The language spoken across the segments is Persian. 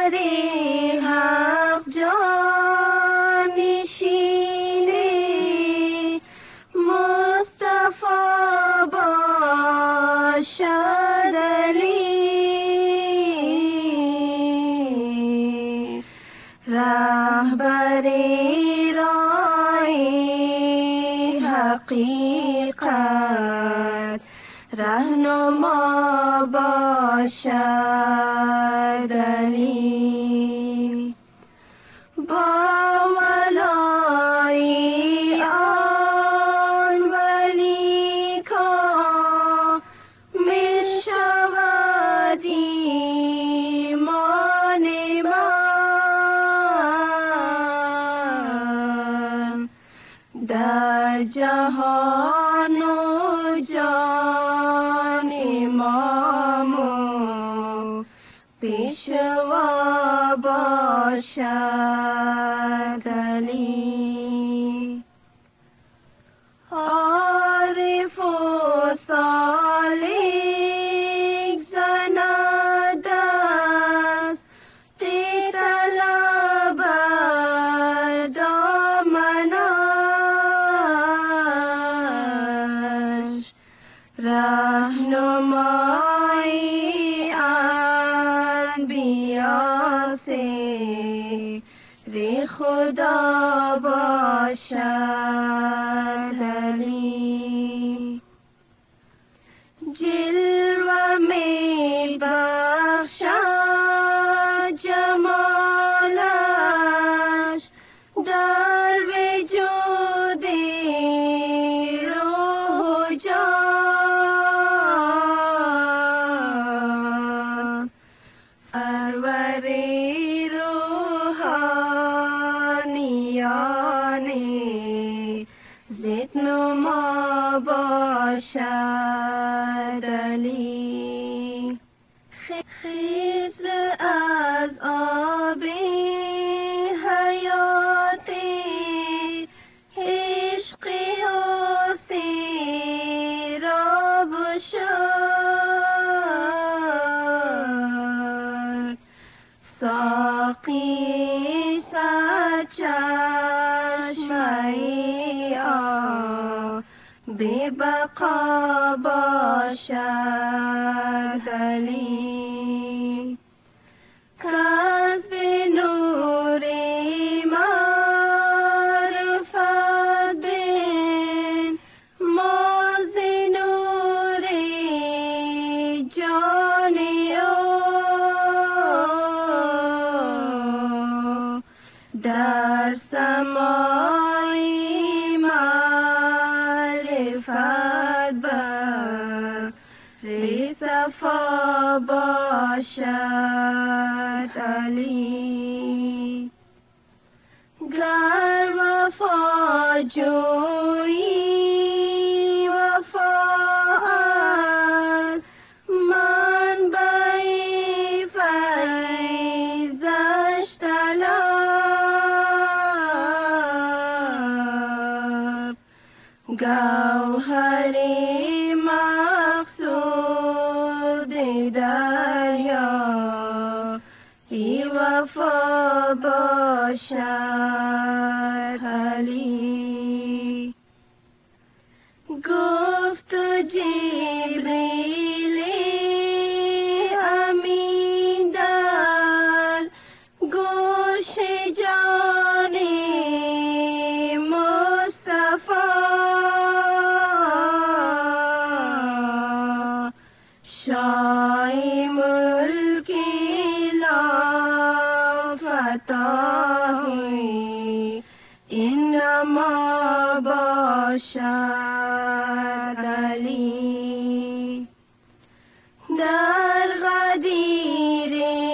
حق جانشین مصطفی باشد علی، رهبری راه حقیقت رهنما باشد علی. با ولای آن ولی کامل شود ایمان من، در جهان و جان امام و پیشوا باشد علی. عارف و سالک زند دست طلب بر دامنش، رهنمای انبیا سیر خدا باشد علی. جلوه می بخشد جمالش در وجود روح و جان، سروری روحانیان ضد نما باشد علی. خیز از آب حیات عشق حسین را بشد، ساقی صد چشمه آب بقا باشد علی. کز به نور معرفت بین ماز نور جان او، در سمای معرفت بر صفا باشد علی. گر وفا جویی وفا از منبع فیضش طلب، گوهر مقصود دریا ای وفا باشد علی. گفت جبریل امین در گوش جان مصطفی، شاه ملک لا فتاحی انما باشد علی. در غدیر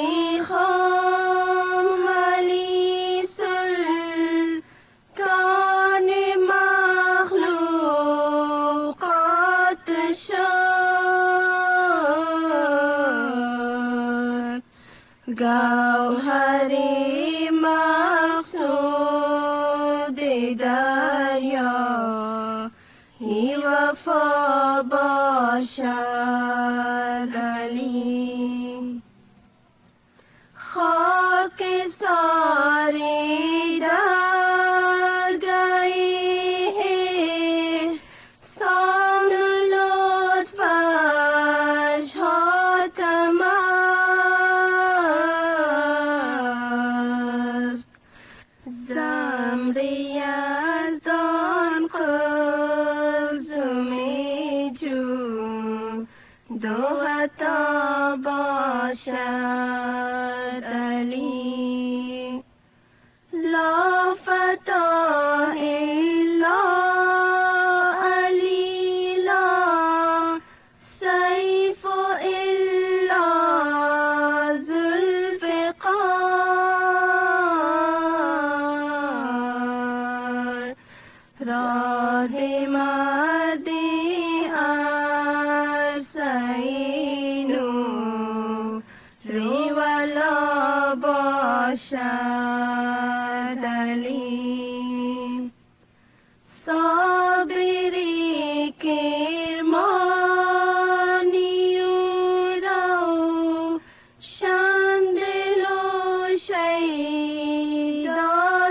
خام ولی سلطان مخلوقات شد، گوهر مقصود دریا ای وفا باشد علی. सारे डर गए हैं साम लौट पर हो तमास Zamriyaz don khulzumeju dohata bashad ali la fatah illa ali la sayfu illa zulfiqar Rahe madi arsainu riwala bashad ali sabiri kirmaniurao shandilo shayda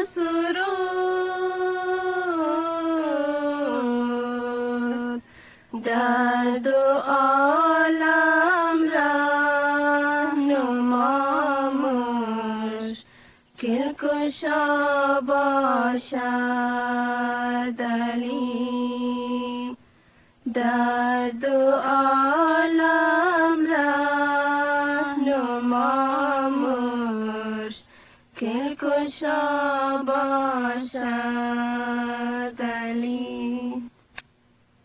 surur dard alam rahnumamush kilkusha bashad ali dard